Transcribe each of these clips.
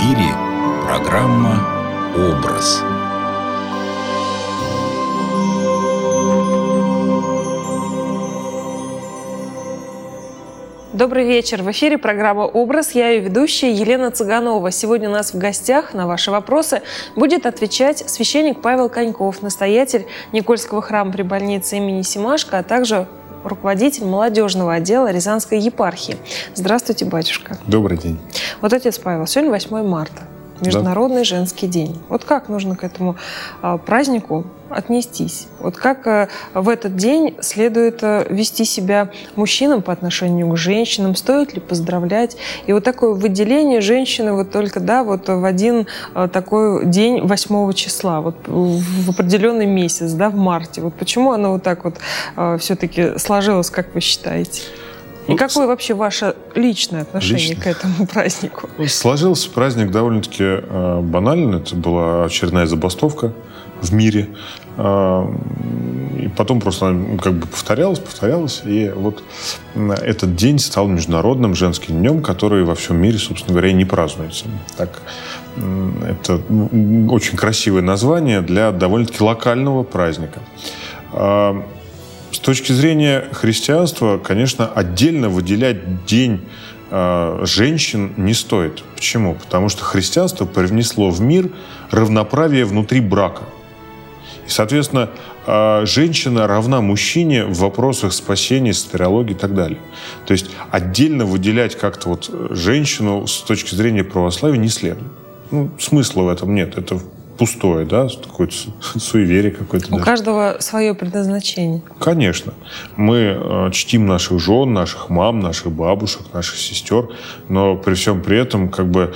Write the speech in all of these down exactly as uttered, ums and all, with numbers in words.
эфире программа «Образ». Добрый вечер. В эфире программа «Образ». Я ее ведущая Елена Цыганова. Сегодня у нас в гостях на ваши вопросы будет отвечать священник Павел Коньков, настоятель Никольского храма при больнице имени Семашко, а также руководитель молодежного отдела Рязанской епархии. Здравствуйте, батюшка. Добрый день. Вот, отец Павел, сегодня восьмое марта. Международный да. женский день. Вот как нужно к этому а, празднику отнестись? Вот как а, в этот день следует а, вести себя мужчинам по отношению к женщинам? Стоит ли поздравлять? И вот такое выделение женщины вот только да, вот в один а, такой день восьмого числа, вот в определенный месяц, да, в марте. Вот почему оно вот так вот а, все-таки сложилось, как вы считаете? И какое вообще ваше личное отношение Лично. к этому празднику? Сложился праздник довольно-таки э, банально. Это была очередная забастовка в мире. Э, и потом просто как бы повторялось, повторялось. И вот этот день стал международным женским днем, который во всем мире, собственно говоря, и не празднуется. Так, это очень красивое название для довольно-таки локального праздника. Э, С точки зрения христианства, конечно, отдельно выделять день э, женщин не стоит. Почему? Потому что христианство привнесло в мир равноправие внутри брака. И, соответственно, э, женщина равна мужчине в вопросах спасения, сотериологии и так далее. То есть отдельно выделять как-то вот женщину с точки зрения православия не следует. Ну, смысла в этом нет. Это пустое, да, какое-то суеверие какое-то. У даже. каждого свое предназначение. Конечно. Мы э, чтим наших жен, наших мам, наших бабушек, наших сестер, но при всем при этом, как бы,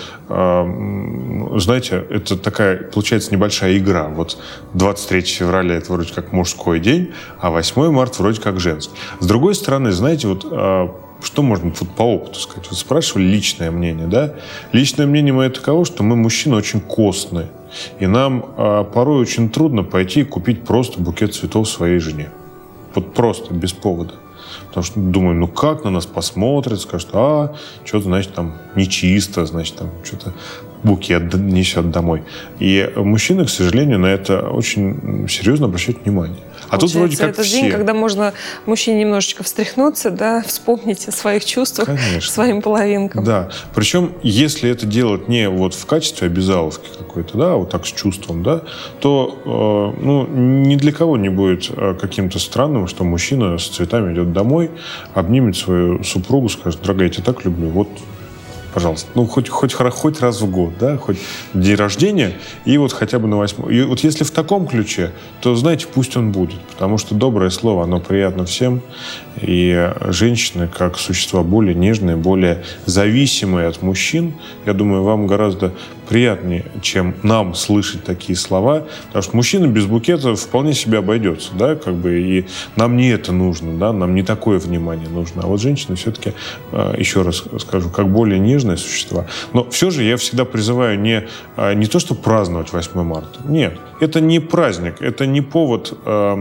э, знаете, это такая, получается, небольшая игра. Вот двадцать третьего февраля это вроде как мужской день, а восьмое марта вроде как женский. С другой стороны, знаете, вот э, что можно вот по опыту сказать? Вот спрашивали личное мнение, да? Личное мнение мое таково, что мы, мужчины, очень костные. И нам а, порой очень трудно пойти и купить просто букет цветов своей жене. Вот просто, без повода. Потому что думаем, ну как на нас посмотрят, скажут, а, что-то, значит, там нечисто, значит, там что-то букет несет домой. И мужчины, к сожалению, на это очень серьезно обращают внимание. А Получается, тут вроде как это все. день, когда можно мужчине немножечко встряхнуться, да, вспомнить о своих чувствах, Конечно. своим половинкам. Да. Причем, если это делать не вот в качестве обязаловки какой-то, да, вот так с чувством, да, то э, ну, ни для кого не будет каким-то странным, что мужчина с цветами идет домой, обнимет свою супругу, скажет, дорогая, я тебя так люблю, вот, пожалуйста, ну, хоть, хоть, хоть раз в год, да, хоть день рождения, и вот хотя бы на восьмой. И вот если в таком ключе, то, знаете, пусть он будет, потому что доброе слово, оно приятно всем, и женщины, как существа более нежные, более зависимые от мужчин, я думаю, вам гораздо приятнее, чем нам слышать такие слова, потому что мужчина без букета вполне себе обойдется, да, как бы, и нам не это нужно, да, нам не такое внимание нужно, а вот женщины все-таки, еще раз скажу, как более нежные существа, но все же я всегда призываю не, не то, что праздновать восьмое марта, нет, это не праздник, это не повод,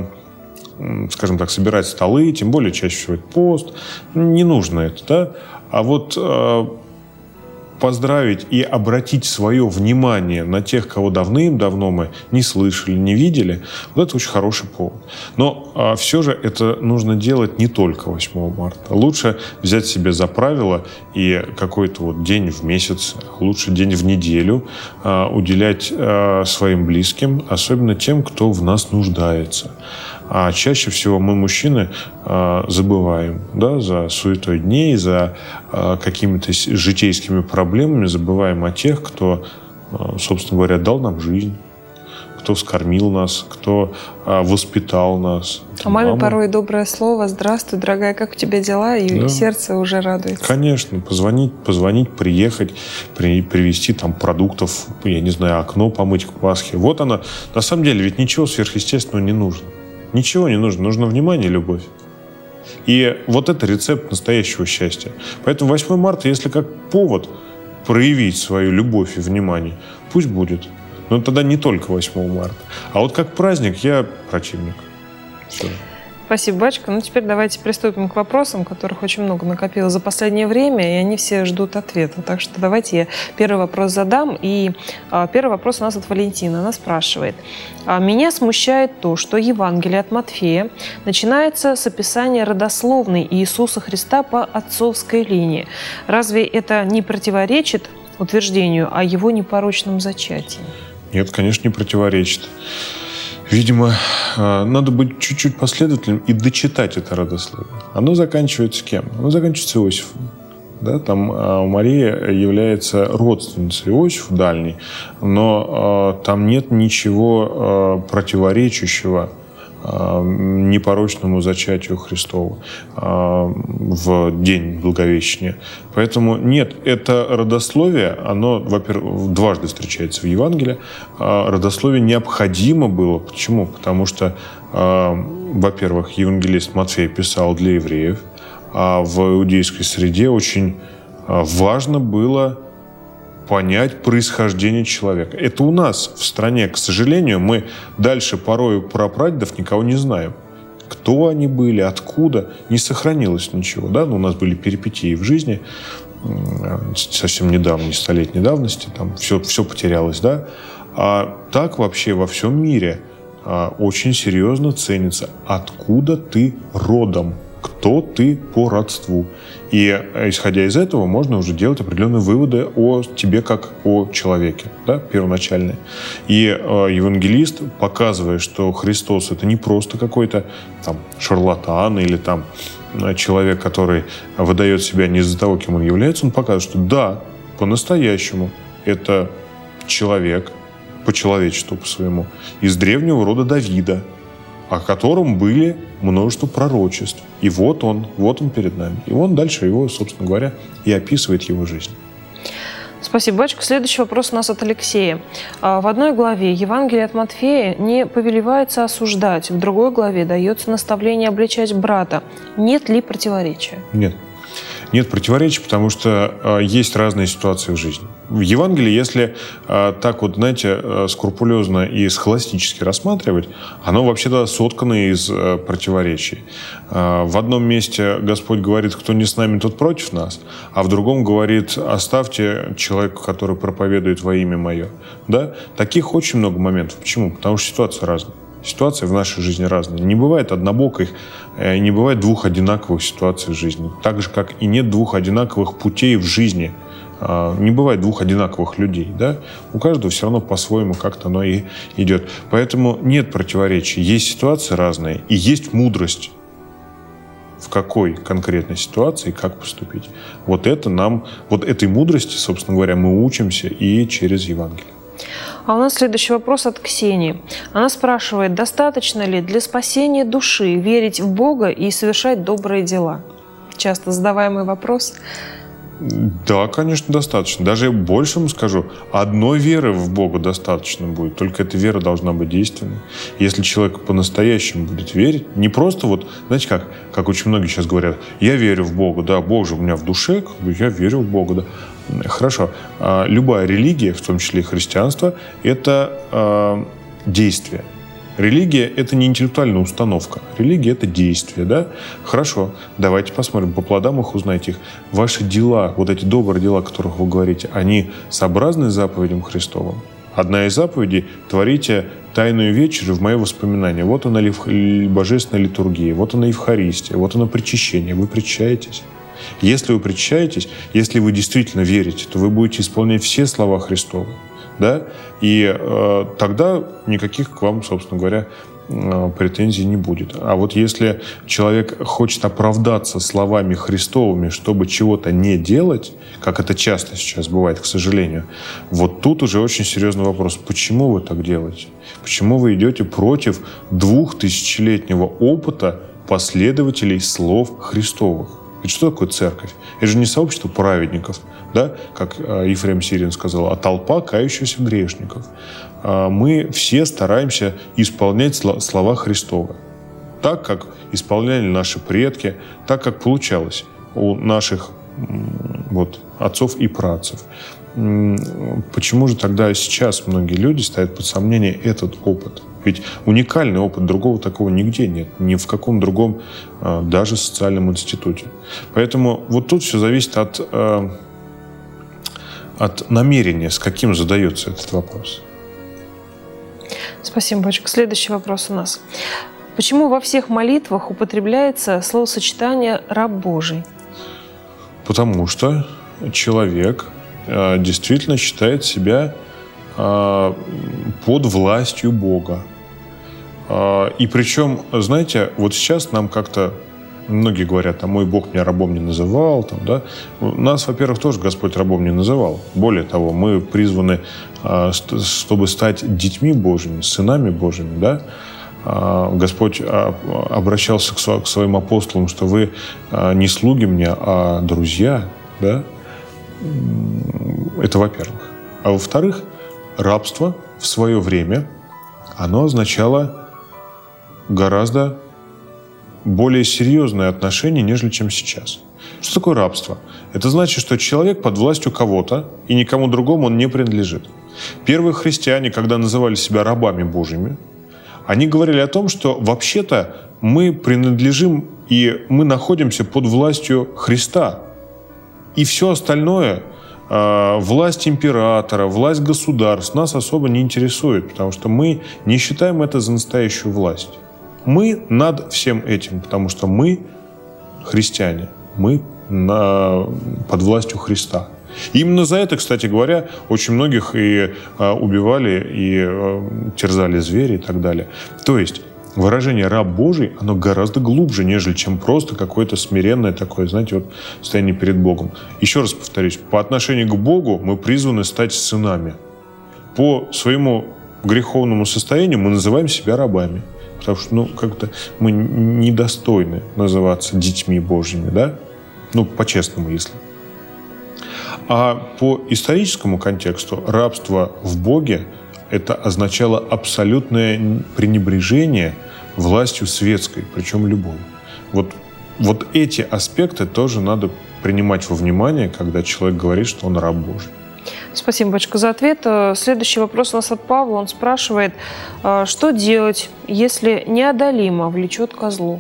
скажем так, собирать столы, тем более чаще всего это пост, не нужно это, да, а вот поздравить и обратить свое внимание на тех, кого давным-давно мы не слышали, не видели, вот это очень хороший повод. Но а, все же это нужно делать не только восьмого марта. Лучше взять себе за правило и какой-то вот день в месяц, лучше день в неделю а, уделять а, своим близким, особенно тем, кто в нас нуждается. А чаще всего мы, мужчины, забываем, да, за суетой дней, за какими-то житейскими проблемами, забываем о тех, кто, собственно говоря, дал нам жизнь, кто вскормил нас, кто воспитал нас. А маме Мама. порой доброе слово: «Здравствуй, дорогая, как у тебя дела?» И да. сердце уже радуется. Конечно. Позвонить, позвонить, приехать, при, привезти там продуктов, я не знаю, окно помыть к Пасхе. Вот она. На самом деле ведь ничего сверхъестественного не нужно. Ничего не нужно. Нужно внимание и любовь. И вот это рецепт настоящего счастья. Поэтому восьмое марта, если как повод проявить свою любовь и внимание, пусть будет. Но тогда не только восьмого марта. А вот как праздник я противник. Все. Спасибо, батюшка. Ну, теперь давайте приступим к вопросам, которых очень много накопилось за последнее время, и они все ждут ответа. Так что давайте я первый вопрос задам. И а, первый вопрос у нас от Валентины. Она спрашивает. «А, меня смущает то, что Евангелие от Матфея начинается с описания родословной Иисуса Христа по отцовской линии. Разве это не противоречит утверждению о его непорочном зачатии?» Нет, конечно, не противоречит. Видимо, надо быть чуть-чуть последовательным и дочитать это родословие. Оно заканчивается кем? Оно заканчивается Иосифом. Да, там Мария является родственницей Иосифа дальней, но там нет ничего противоречащего непорочному зачатию Христову в день Благовещения. Поэтому нет, это родословие, оно, во-первых, дважды встречается в Евангелии. Родословие необходимо было. Почему? Потому что, во-первых, евангелист Матфей писал для евреев, а в иудейской среде очень важно было понять происхождение человека. Это у нас в стране, к сожалению, мы дальше порою про прадедов никого не знаем. Кто они были, откуда, не сохранилось ничего. Да? Но у нас были перипетии в жизни совсем недавно, не столетней давности, там все, все потерялось. Да? А так вообще во всем мире очень серьезно ценится, откуда ты родом, кто ты по родству. И, исходя из этого, можно уже делать определенные выводы о тебе как о человеке, да, первоначальные. И э, евангелист, показывая, что Христос — это не просто какой-то там шарлатан или там человек, который выдает себя не из-за того, кем он является, он показывает, что да, по-настоящему это человек, по человечеству, по своему, из древнего рода Давида, о котором были множество пророчеств. И вот он, вот он перед нами. И он дальше его, собственно говоря, и описывает его жизнь. Спасибо, батюшка. Следующий вопрос у нас от Алексея. В одной главе Евангелия от Матфея не повелевается осуждать, в другой главе дается наставление обличать брата. Нет ли противоречия? Нет. Нет противоречий, потому что э, есть разные ситуации в жизни. В Евангелии, если э, так вот, знаете, э, скрупулезно и схоластически рассматривать, оно вообще-то соткано из э, противоречий. Э, в одном месте Господь говорит, кто не с нами, тот против нас, а в другом говорит, оставьте человека, который проповедует во имя мое. Да? Таких очень много моментов. Почему? Потому что ситуация разная. Ситуации в нашей жизни разные. Не бывает однобоких, не бывает двух одинаковых ситуаций в жизни. Так же, как и нет двух одинаковых путей в жизни. Не бывает двух одинаковых людей. Да? У каждого все равно по-своему как-то оно и идет. Поэтому нет противоречий. Есть ситуации разные и есть мудрость. В какой конкретной ситуации как поступить. Вот это нам, вот этой мудрости, собственно говоря, мы учимся и через Евангелие. А у нас следующий вопрос от Ксении. Она спрашивает, достаточно ли для спасения души верить в Бога и совершать добрые дела? Часто задаваемый вопрос. Да, конечно, достаточно. Даже больше вам скажу, одной веры в Бога достаточно будет. Только эта вера должна быть действенной. Если человек по-настоящему будет верить, не просто вот, знаете как, как очень многие сейчас говорят, я верю в Бога, да, Бог же у меня в душе, как бы я верю в Бога, да. Хорошо. Любая религия, в том числе и христианство, это э, действие. Религия – это не интеллектуальная установка. Религия – это действие, да? Хорошо, давайте посмотрим, по плодам их узнайте их. Ваши дела, вот эти добрые дела, о которых вы говорите, они сообразны с заповедям Христовым? Одна из заповедей – творите тайную вечерю в мое воспоминание. Вот она божественная литургия, вот она Евхаристия, вот она причащение. Вы причащаетесь? Если вы причащаетесь, если вы действительно верите, то вы будете исполнять все слова Христовы. Да? И э, тогда никаких к вам, собственно говоря, э, претензий не будет. А вот если человек хочет оправдаться словами Христовыми, чтобы чего-то не делать, как это часто сейчас бывает, к сожалению, вот тут уже очень серьезный вопрос. Почему вы так делаете? Почему вы идете против двухтысячелетнего опыта последователей слов Христовых? Ведь что такое церковь? Это же не сообщество праведников, да? Как Ефрем Сирин сказал, а толпа кающихся грешников. Мы все стараемся исполнять слова Христовы. Так, как исполняли наши предки, так, как получалось у наших вот, отцов и праотцов. почему же тогда сейчас многие люди ставят под сомнение этот опыт? Ведь уникальный опыт, другого такого нигде нет, ни в каком другом даже социальном институте. Поэтому вот тут все зависит от, от намерения, с каким задается этот вопрос. Спасибо, батюшка. Следующий вопрос у нас. Почему во всех молитвах употребляется словосочетание «раб Божий»? Потому что человек э, действительно считает себя э, под властью Бога. Э, и причем, знаете, вот сейчас нам как-то многие говорят, а мой Бог меня рабом не называл. Там, да? Нас, во-первых, тоже Господь рабом не называл. Более того, мы призваны, э, чтобы стать детьми Божьими, сынами Божьими, да? Господь обращался к своим апостолам, что вы не слуги мне, а друзья. Да? Это во-первых. А во-вторых, рабство в свое время, оно означало гораздо более серьезное отношение, нежели чем сейчас. Что такое рабство? Это значит, что человек под властью кого-то, и никому другому он не принадлежит. Первые христиане, когда называли себя рабами Божьими, они говорили о том, что вообще-то мы принадлежим и мы находимся под властью Христа. И все остальное, э, власть императора, власть государств, нас особо не интересует, потому что мы не считаем это за настоящую власть. Мы над всем этим, потому что мы христиане, мы на, под властью Христа. И именно за это, кстати говоря, очень многих и а, убивали, и а, терзали звери и так далее. То есть выражение «раб Божий», оно гораздо глубже, нежели чем просто какое-то смиренное такое, знаете, вот состояние перед Богом. Еще раз повторюсь, по отношению к Богу мы призваны стать сынами. По своему греховному состоянию мы называем себя рабами. Потому что, ну, как-то мы недостойны называться детьми Божьими, да? Ну, по-честному, если. А по историческому контексту рабство в Боге это означало абсолютное пренебрежение властью светской, причем любой. Вот, вот эти аспекты тоже надо принимать во внимание, когда человек говорит, что он раб Божий. Спасибо, батюшка, за ответ. Следующий вопрос у нас от Павла. Он спрашивает, что делать, если неодолимо влечет ко злу?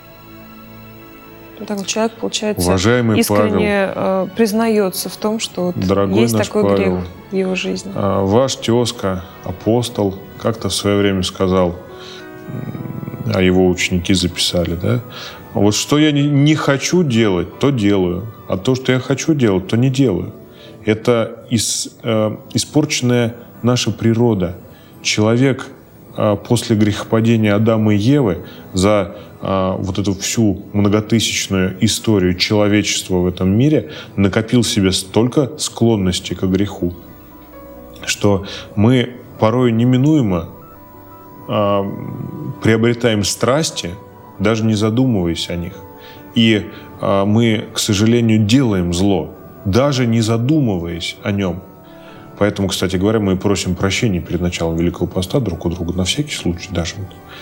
Так человек, получается, уважаемый искренне Павел, признается в том, что вот есть такой Павел, грех в его жизни. Ваш тезка, апостол, как-то в свое время сказал, а его ученики записали, да? Вот что я не хочу делать, то делаю, а то, что я хочу делать, то не делаю. Это ис, э, испорченная наша природа. Человек э, после грехопадения Адама и Евы за э, вот эту всю многотысячную историю человечества в этом мире накопил в себе столько склонностей к греху, что мы порой неминуемо э, приобретаем страсти, даже не задумываясь о них. И э, мы, к сожалению, делаем зло, даже не задумываясь о нем. Поэтому, кстати говоря, мы просим прощения перед началом Великого Поста друг у друга, на всякий случай даже.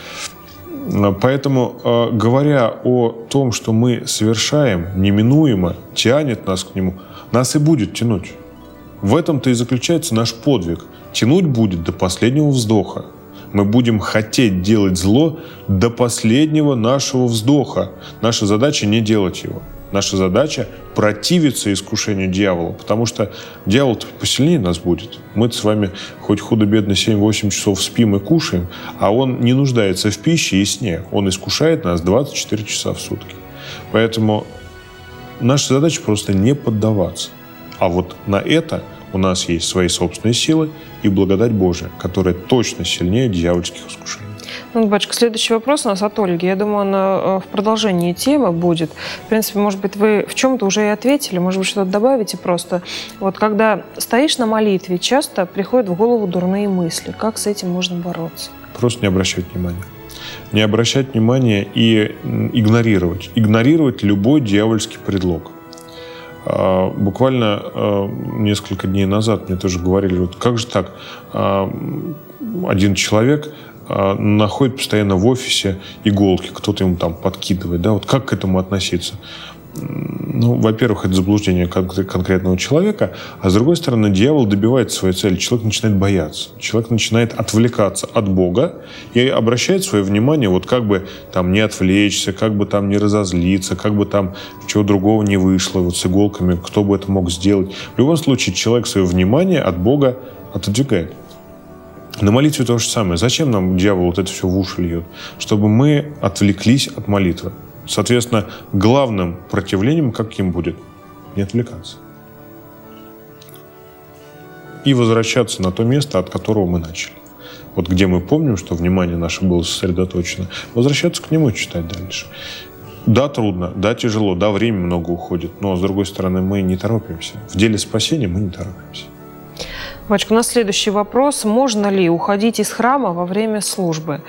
Поэтому, говоря о том, что мы совершаем, неминуемо тянет нас к нему, нас и будет тянуть. В этом-то и заключается наш подвиг. Тянуть будет до последнего вздоха. Мы будем хотеть делать зло до последнего нашего вздоха. Наша задача не делать его. Наша задача – противиться искушению дьявола, потому что дьявол-то посильнее нас будет. Мы с вами хоть худо-бедно семь-восемь часов спим и кушаем, а он не нуждается в пище и сне. Он искушает нас двадцать четыре часа в сутки. Поэтому наша задача просто не поддаваться. А вот на это у нас есть свои собственные силы и благодать Божия, которая точно сильнее дьявольских искушений. Ну, батюшка, следующий вопрос у нас от Ольги. Я думаю, она в продолжении темы будет. В принципе, может быть, вы в чем-то уже и ответили, может быть, что-то добавите просто. Вот когда стоишь на молитве, часто приходят в голову дурные мысли. Как с этим можно бороться? Просто не обращать внимания. Не обращать внимания и игнорировать. Игнорировать любой дьявольский предлог. Буквально несколько дней назад мне тоже говорили, вот как же так, один человек находит постоянно в офисе иголки, кто-то ему там подкидывает, да, вот как к этому относиться? ну, во-первых, это заблуждение конкретного человека, а с другой стороны, дьявол добивается своей цели. Человек начинает бояться, человек начинает отвлекаться от Бога и обращает свое внимание, вот как бы там не отвлечься, как бы там не разозлиться, как бы там чего другого не вышло, вот с иголками, кто бы это мог сделать. В любом случае, человек свое внимание от Бога отодвигает. На молитве то же самое. Зачем нам дьявол вот это все в уши льет? Чтобы мы отвлеклись от молитвы. Соответственно, главным противлением каким будет? Не отвлекаться. И возвращаться на то место, от которого мы начали. Вот где мы помним, что внимание наше было сосредоточено. Возвращаться к нему и читать дальше. Да, трудно, да, тяжело, да, время много уходит. Но, с другой стороны, мы не торопимся. В деле спасения мы не торопимся. Батюшка, у нас следующий вопрос. Можно ли уходить из храма во время службы?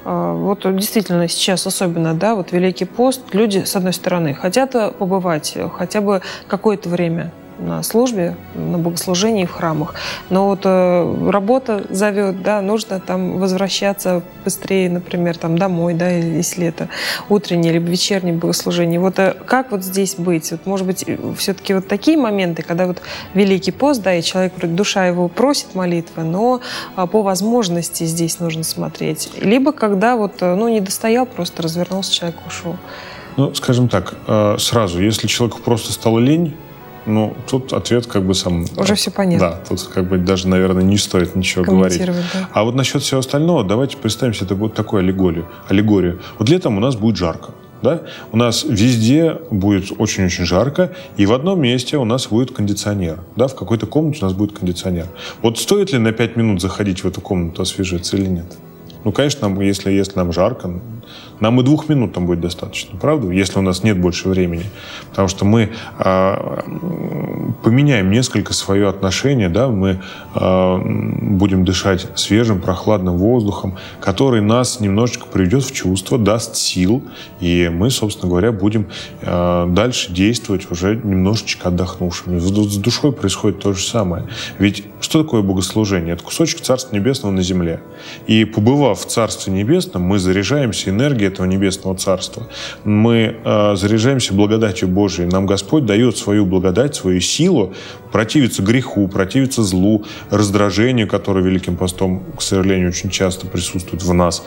Вот действительно сейчас особенно, да, вот Великий пост, люди, с одной стороны, хотят побывать хотя бы какое-то время на службе, на богослужении в храмах. Но вот э, работа зовет, да, нужно там возвращаться быстрее, например, там домой, да, если это утреннее либо вечернее богослужение. Вот э, как вот здесь быть? Вот, может быть, все-таки вот такие моменты, когда вот Великий пост, да, и человек, душа его просит молитвы, но э, по возможности здесь нужно смотреть. Либо когда вот, э, ну, не достоял, просто развернулся, человек ушел. Ну, скажем так, э, сразу, если человеку просто стало лень, ну, тут ответ как бы сам... Уже все понятно. Да, тут как бы даже, наверное, не стоит ничего говорить. Да. А вот насчет всего остального, давайте представим себе вот такую аллегорию. аллегорию. Вот летом у нас будет жарко. Да? У нас везде будет очень-очень жарко, и в одном месте у нас будет кондиционер. Да? В какой-то комнате у нас будет кондиционер. Вот стоит ли на пять минут заходить в эту комнату, освежиться или нет? Ну, конечно, нам, если, если нам жарко, нам и двух минут там будет достаточно, правда? Если у нас нет больше времени. Потому что мы э, поменяем несколько свое отношение, да? Мы э, будем дышать свежим, прохладным воздухом, который нас немножечко приведет в чувство, даст сил, и мы, собственно говоря, будем э, дальше действовать уже немножечко отдохнувшими. С душой происходит то же самое. Ведь что такое богослужение? Это кусочек Царства Небесного на земле. И побывав в Царстве Небесном, мы заряжаемся энергией этого Небесного Царства. Мы э, заряжаемся благодатью Божией. Нам Господь дает свою благодать, свою силу противиться греху, противиться злу, раздражению, которое Великим постом, к сожалению, очень часто присутствует в нас.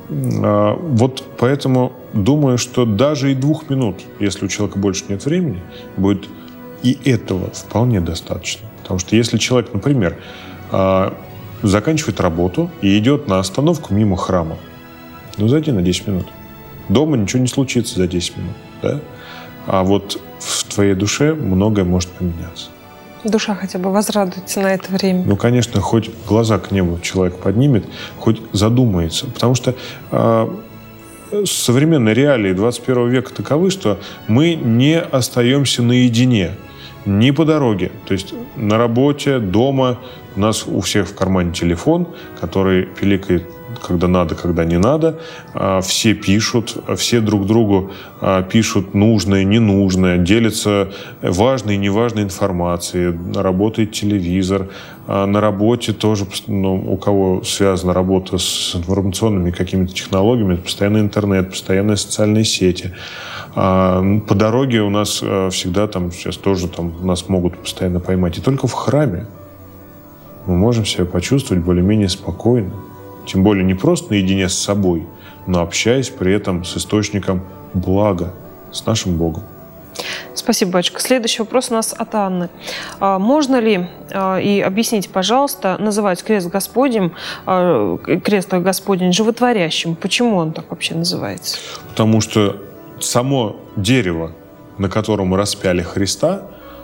Э, вот поэтому думаю, что даже и двух минут, если у человека больше нет времени, будет и этого вполне достаточно. Потому что если человек, например, э, заканчивает работу и идет на остановку мимо храма, ну, зайди на десять минут. Дома ничего не случится за десять минут. Да? А вот в твоей душе многое может поменяться. Душа хотя бы возрадуется на это время. Ну, конечно, хоть глаза к небу человек поднимет, хоть задумается. Потому что э, современные реалии двадцать первого века таковы, что мы не остаемся наедине. Ни по дороге. То есть на работе, дома. У нас у всех в кармане телефон, который пиликает, когда надо, когда не надо. Все пишут, все друг другу пишут нужное, ненужное, делятся важной и неважной информацией. Работает телевизор. На работе тоже, ну, у кого связана работа с информационными какими-то технологиями, это постоянный интернет, постоянные социальные сети. По дороге у нас всегда там, сейчас тоже там нас могут постоянно поймать. И только в храме мы можем себя почувствовать более-менее спокойно. Тем более не просто наедине с собой, но общаясь при этом с источником блага, с нашим Богом. Спасибо, батюшка. Следующий вопрос у нас от Анны. Можно ли, и объясните, пожалуйста, называть крест Господень, крест Господень животворящим? Почему он так вообще называется? Потому что само дерево, на котором мы распяли Христа,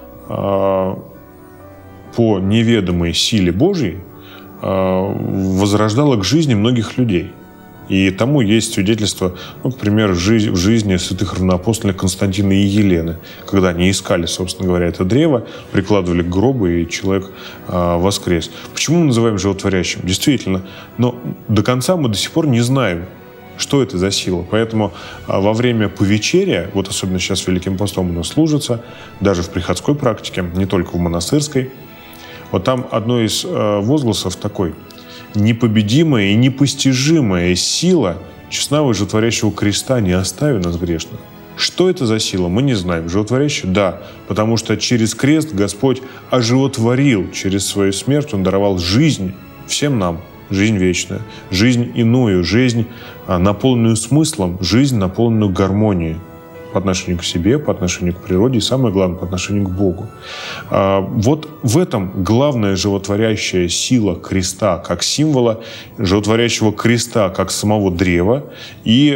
по неведомой силе Божьей возрождало к жизни многих людей. И тому есть свидетельство, ну, к примеру, в жизни святых равноапостольных Константина и Елены, когда они искали, собственно говоря, это древо, прикладывали к гробу, и человек э, воскрес. Почему мы называем животворящим? Действительно, но до конца мы до сих пор не знаем, что это за сила. Поэтому э, во время повечерия, вот особенно сейчас Великим постом у нас служится, даже в приходской практике, не только в монастырской, вот там одно из э, возгласов такой: непобедимая и непостижимая сила честного и животворящего креста не оставит нас грешных. Что это за сила, мы не знаем. Животворящая? Да. Потому что через крест Господь оживотворил, через свою смерть Он даровал жизнь всем нам. Жизнь вечную, жизнь иную, жизнь, наполненную смыслом, жизнь, наполненную гармонией по отношению к себе, по отношению к природе и, самое главное, по отношению к Богу. Вот в этом главная животворящая сила креста как символа, животворящего креста как самого древа и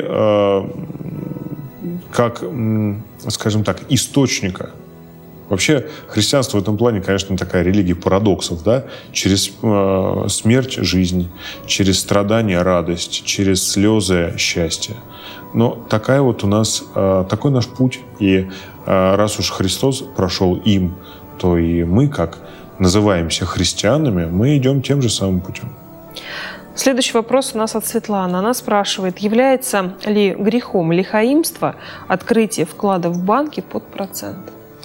как, скажем так, источника. Вообще христианство в этом плане, конечно, такая религия парадоксов, да? Через э, смерть – жизнь, через страдания – радость, через слезы – счастье. Но такая вот у нас, э, такой наш путь. И э, раз уж Христос прошел им, то и мы, как называемся христианами, мы идем тем же самым путем. Следующий вопрос у нас от Светланы. Она спрашивает, является ли грехом лихаимства открытие вклада в банке под процент?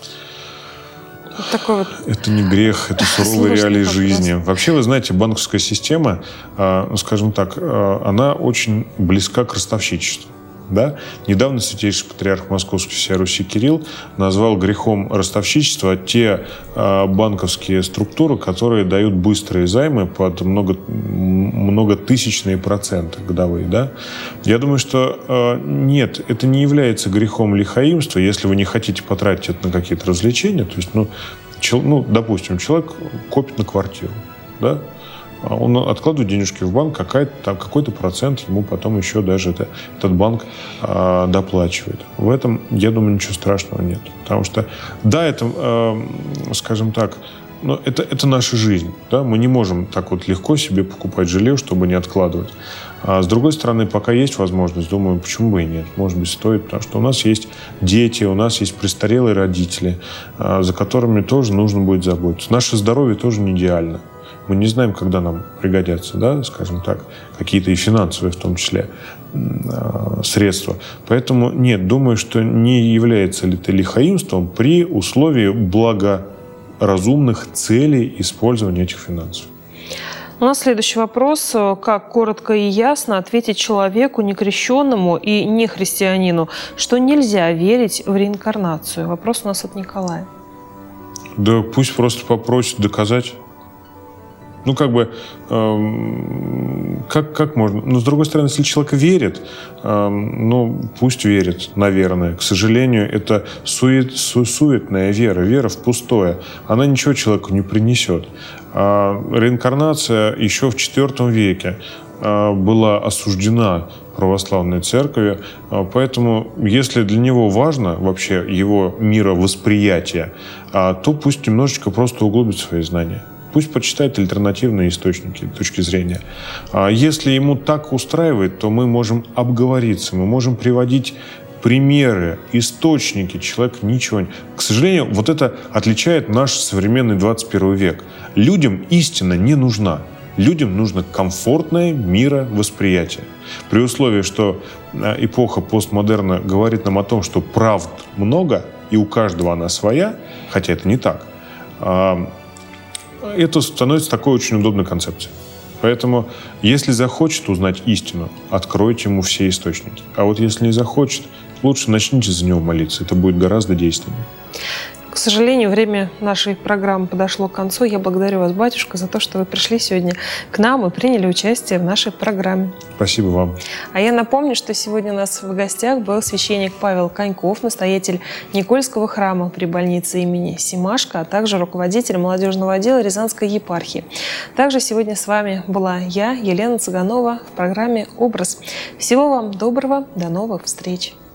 Вот такой вот. Это не грех, это суровые реалии жизни. Вообще, вы знаете, банковская система, скажем так, она очень близка к ростовщичеству. Да? Недавно святейший патриарх Московский всей Руси Кирилл назвал грехом ростовщичества те э, банковские структуры, которые дают быстрые займы под много, многотысячные проценты годовые. Да? Я думаю, что э, нет, это не является грехом лихаимства, если вы не хотите потратить это на какие-то развлечения. То есть, ну, чел, ну, допустим, человек копит на квартиру, да? Он откладывает денежки в банк, там, какой-то процент ему потом еще даже это, этот банк э, доплачивает. В этом, я думаю, ничего страшного нет. Потому что, да, это, э, скажем так, но это, это наша жизнь. Да? Мы не можем так вот легко себе покупать жилье, чтобы не откладывать. А с другой стороны, пока есть возможность, думаю, почему бы и нет. Может быть, стоит, потому что у нас есть дети, у нас есть престарелые родители, э, за которыми тоже нужно будет заботиться. Наше здоровье тоже не идеально. Мы не знаем, когда нам пригодятся, да, скажем так, какие-то и финансовые, в том числе, средства. Поэтому нет, думаю, что не является ли это лихаимством при условии благоразумных целей использования этих финансов. У нас следующий вопрос. Как коротко и ясно ответить человеку, некрещенному и не христианину, что нельзя верить в реинкарнацию? Вопрос у нас от Николая. Да пусть просто попросит доказать. Ну, как бы, эм, как, как можно? Но, с другой стороны, если человек верит, эм, ну, пусть верит, наверное. К сожалению, это сует, су, суетная вера, вера в пустое. Она ничего человеку не принесет. А реинкарнация еще в четвёртом веке э, была осуждена православной церковью. Поэтому, если для него важно вообще его мировосприятие, то пусть немножечко просто углубит свои знания. Пусть почитает альтернативные источники, точки зрения. А если ему так устраивает, то мы можем обговориться, мы можем приводить примеры, источники. Человек ничего не... К сожалению, вот это отличает наш современный двадцать первый век. Людям истина не нужна. Людям нужно комфортное мировосприятие. При условии, что эпоха постмодерна говорит нам о том, что правд много, и у каждого она своя, хотя это не так, это становится такой очень удобной концепцией. Поэтому, если захочет узнать истину, откройте ему все источники. А вот если не захочет, лучше начните за него молиться. Это будет гораздо действеннее. К сожалению, время нашей программы подошло к концу. Я благодарю вас, батюшка, за то, что вы пришли сегодня к нам и приняли участие в нашей программе. Спасибо вам. А я напомню, что сегодня у нас в гостях был священник Павел Коньков, настоятель Никольского храма при больнице имени Семашко, а также руководитель молодежного отдела Рязанской епархии. Также сегодня с вами была я, Елена Цыганова, в программе «Образ». Всего вам доброго, до новых встреч!